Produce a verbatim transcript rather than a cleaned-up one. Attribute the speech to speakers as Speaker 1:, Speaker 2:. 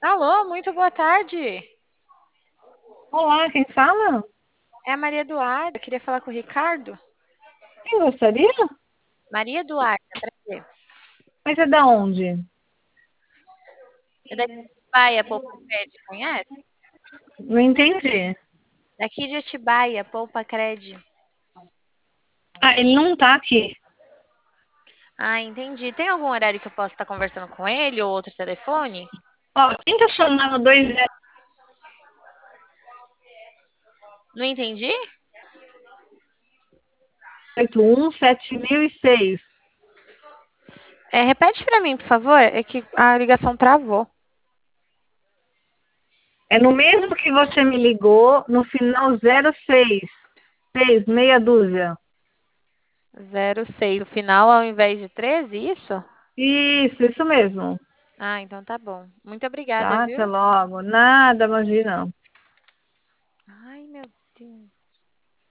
Speaker 1: Alô, muito boa tarde.
Speaker 2: Olá, quem fala?
Speaker 1: É a Maria Eduarda. Queria falar com o Ricardo.
Speaker 2: Quem gostaria?
Speaker 1: Maria Eduarda, prazer.
Speaker 2: Mas é da onde?
Speaker 1: É daqui de Atibaia, Poupa Cred, conhece?
Speaker 2: Não entendi.
Speaker 1: Daqui de Atibaia, Poupa Cred.
Speaker 2: Ah, ele não tá aqui.
Speaker 1: Ah, entendi. Tem algum horário que eu possa estar conversando com ele ou outro telefone?
Speaker 2: Ó, tenta chamar no dois zero
Speaker 1: Não entendi?
Speaker 2: oito um sete mil e seis.
Speaker 1: É, repete para mim, por favor. É que a ligação travou.
Speaker 2: É no mesmo que você me ligou, no final zero seis. Seis, meia dúzia.
Speaker 1: Zero seis. O final ao invés de treze, isso?
Speaker 2: Isso, isso mesmo.
Speaker 1: Ah, então tá bom. Muito obrigada,
Speaker 2: Tá? Até
Speaker 1: viu?
Speaker 2: logo. Nada, imagina.
Speaker 1: Ai, meu Deus.